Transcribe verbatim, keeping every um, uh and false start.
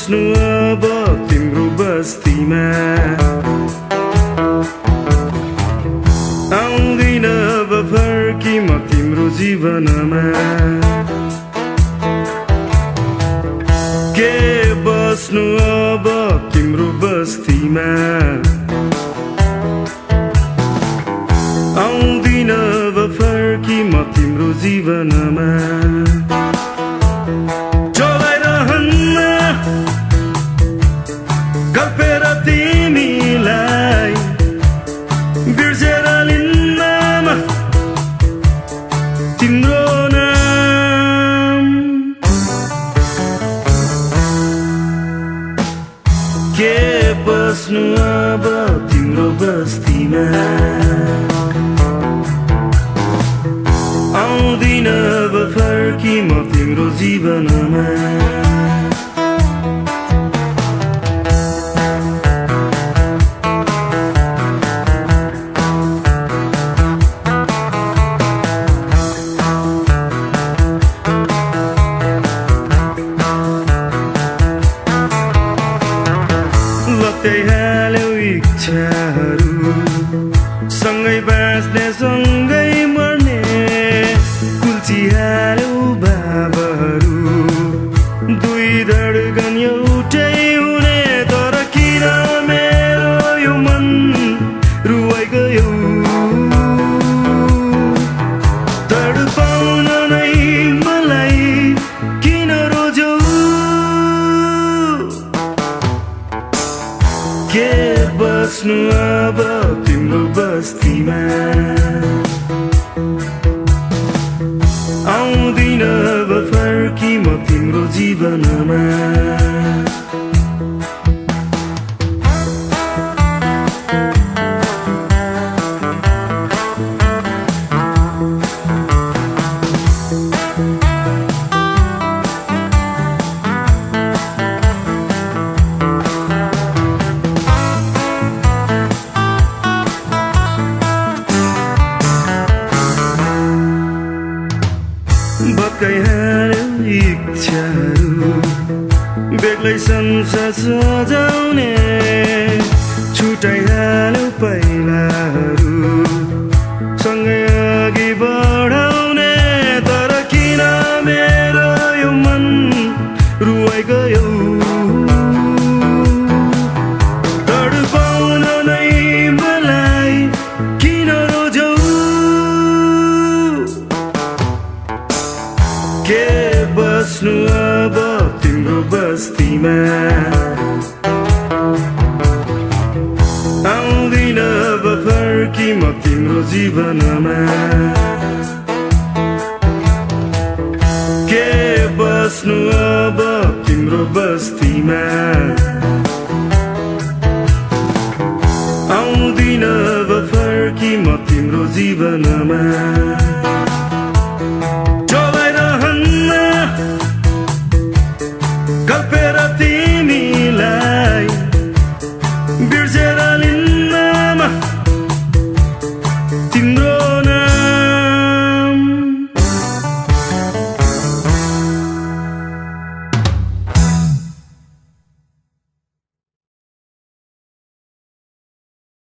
बस्नु अब तिम्रो बस्तीमा आउँदिन अब फर्की म तिम्रो जीवनमा के बस्नु अब तिम्रो बस्तीमा आउँदिन अब फर्की म तिम्रो जीवनमा चलाइरहन्न कल्पेर तिमीलाई बिर्सेर लिन्न तिम्रो नाम के बस्नु अब तिम्रो बस्तीमा आउँदिन अब फर्की म तिम्रो जीवनमा लत्तै हाल्यौ इच्छाहरू सँगै बाँच्ने सँगै मर्ने कुल्चिहाल्यौ भावहरू दुई धड्कन एउटै हुने तर किन मेरो यो मन रुवाइ गयो तडपाउन नै मलाई किन रोज्यौ के बस्नु अब तिम्रो बस्तीमा आउँदिन अब फर्की म तिम्रो जीवनमा भत्काइहाल्यौ इच्छाहरू बेग्लै संसार सजाउने छुटाइहाल्यौ पाइलाहरू सँगै अघि बढाउने तर किन मेरो यो मन रुवाइ गयो तडपाउन नै मलाई किन रोज्यौ के बस्नु अब तिम्रो बस्तीमा आउँदिन अब फर्की म तिम्रो जीवनमा के बस्नु अब तिम्रो बस्तीमा आउँदिन अब फर्की म तिम्रो जीवनमा